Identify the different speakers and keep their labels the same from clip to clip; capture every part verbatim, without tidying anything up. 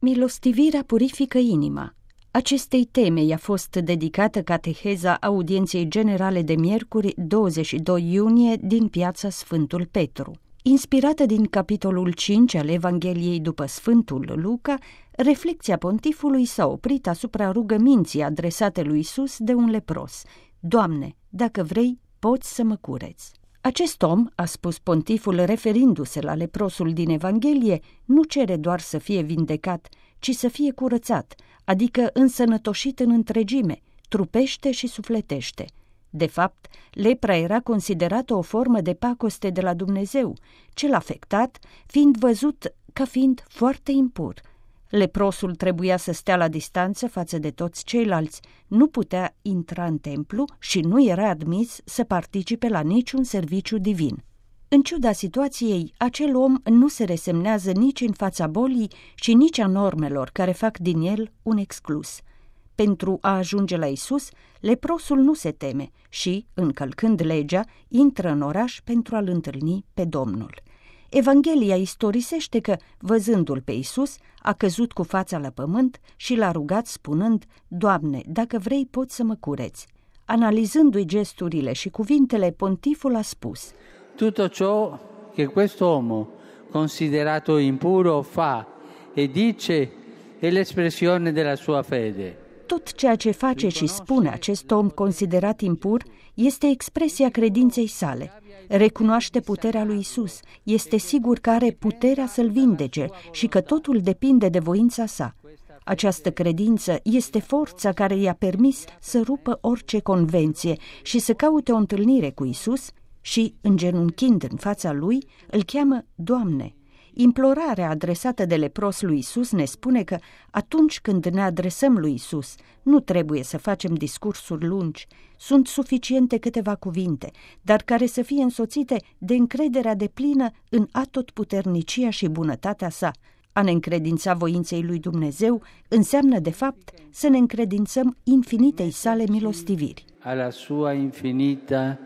Speaker 1: Milostivirea purifică inima. Acestei teme i-a fost dedicată cateheza audienței generale de miercuri douăzeci și doi iunie din Piața Sfântul Petru. Inspirată din capitolul cinci al Evangheliei după Sfântul Luca, reflecția pontifului s-a oprit asupra rugăminții adresate lui Iisus de un lepros: Doamne, dacă vrei, poți să mă cureți. Acest om, a spus pontiful referindu-se la leprosul din Evanghelie, nu cere doar să fie vindecat, ci să fie curățat, adică însănătoșit în întregime, trupește și sufletește. De fapt, lepra era considerată o formă de pacoste de la Dumnezeu, cel afectat fiind văzut ca fiind foarte impur. Leprosul trebuia să stea la distanță față de toți ceilalți, nu putea intra în templu și nu era admis să participe la niciun serviciu divin. În ciuda situației, acel om nu se resemnează nici în fața bolii și nici a normelor care fac din el un exclus. Pentru a ajunge la Iisus, leprosul nu se teme și, încălcând legea, intră în oraș pentru a-L întâlni pe Domnul. Evanghelia istorisește că, văzându-L pe Iisus, a căzut cu fața la pământ și l-a rugat spunând: Doamne, dacă vrei, poți să mă cureți. Analizându-i gesturile și cuvintele, pontiful a spus:
Speaker 2: Tutto ciò che quest'uomo considerato impuro fa e dice è l'espressione della sua fede.
Speaker 1: Tot ceea ce face și spune acest om considerat impur este expresia credinței sale. Recunoaște puterea lui Isus, este sigur că are puterea să-l vindece și că totul depinde de voința sa. Această credință este forța care i-a permis să rupă orice convenție și să caute o întâlnire cu Isus și, îngenunchind în fața lui, îl cheamă Doamne. Implorarea adresată de lepros lui Isus ne spune că atunci când ne adresăm lui Isus, nu trebuie să facem discursuri lungi. Sunt suficiente câteva cuvinte, dar care să fie însoțite de încrederea deplină în atotputernicia și bunătatea sa. A ne încredința voinței lui Dumnezeu înseamnă, de fapt, să ne încredințăm infinitei sale milostiviri.
Speaker 2: Alla sua infinita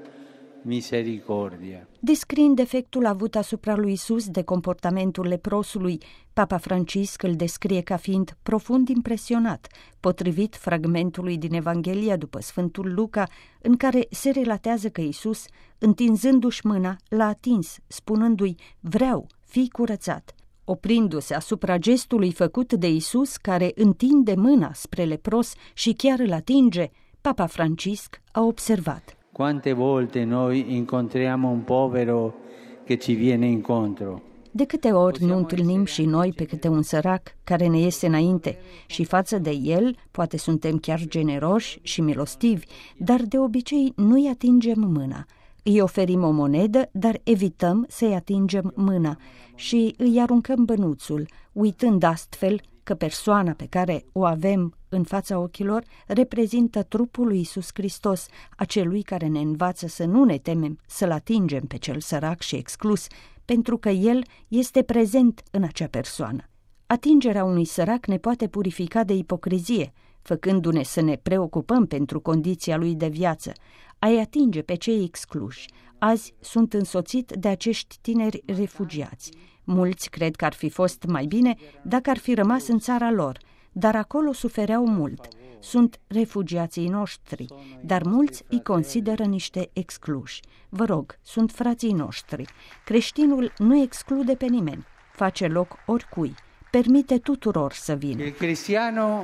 Speaker 2: misericordia.
Speaker 1: Descriind efectul avut asupra lui Isus de comportamentul leprosului, Papa Francisc îl descrie ca fiind profund impresionat, potrivit fragmentului din Evanghelia după Sfântul Luca, în care se relatează că Isus, întinzându-și mâna, l-a atins, spunându-i: Vreau, fii curățat. Oprindu-se asupra gestului făcut de Isus, care întinde mâna spre lepros și chiar îl atinge, Papa Francisc a observat:
Speaker 2: Quante volte noi incontriamo un povero che ci viene incontro.
Speaker 1: De câte ori nu întâlnim și noi pe câte un sărac care ne iese înainte și față de el poate suntem chiar generoși și milostivi, dar de obicei nu-i atingem mâna. Îi oferim o monedă, dar evităm să-i atingem mâna și îi aruncăm bănuțul, uitând astfel că persoana pe care o avem în fața ochilor reprezintă trupul lui Iisus Hristos, acelui care ne învață să nu ne temem să-l atingem pe cel sărac și exclus, pentru că el este prezent în acea persoană. Atingerea unui sărac ne poate purifica de ipocrizie, făcându-ne să ne preocupăm pentru condiția lui de viață. A-i atinge pe cei excluși. Azi sunt însoțit de acești tineri refugiați. Mulți cred că ar fi fost mai bine dacă ar fi rămas în țara lor, dar acolo sufereau mult. Sunt refugiații noștri, dar mulți îi consideră niște excluși. Vă rog, sunt frații noștri. Creștinul nu exclude pe nimeni, face loc oricui, permite tuturor să vină.
Speaker 2: Il cristiano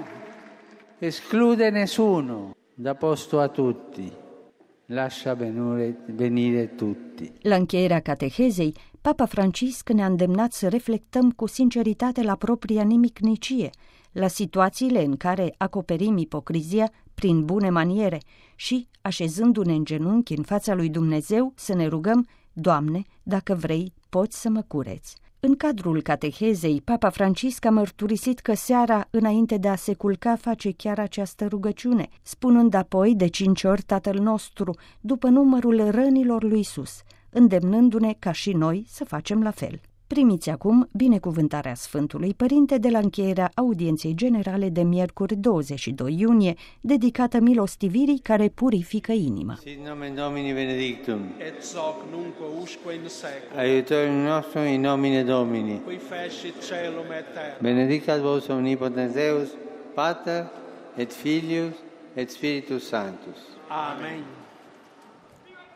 Speaker 2: esclude nessuno, dà posto a tutti, lascia venire, venire tutti.
Speaker 1: La încheierea catehezei, Papa Francisc ne-a îndemnat să reflectăm cu sinceritate la propria nimicnicie, la situațiile în care acoperim ipocrizia prin bune maniere și, așezându-ne în genunchi în fața lui Dumnezeu, să ne rugăm: Doamne, dacă vrei, poți să mă cureți. În cadrul catehezei, Papa Francisc a mărturisit că seara, înainte de a se culca, face chiar această rugăciune, spunând apoi de cinci ori Tatăl nostru, după numărul rănilor lui Iisus, îndemnându-ne ca și noi să facem la fel. Primiți acum binecuvântarea Sfântului Părinte de la încheierea audienței generale de miercuri douăzeci și doi iunie, dedicată milostivirii care purifică inima.
Speaker 2: Sit nomen Domini benedictum.
Speaker 3: Et hoc nunc usque in seculum.
Speaker 2: Aiutorium nostrum in nomine Domini.
Speaker 3: Qui fecit caelum et terra.
Speaker 2: Benedicat vos omnipotens Deus, Pater et Filius et Spiritus Sanctus.
Speaker 3: Amen.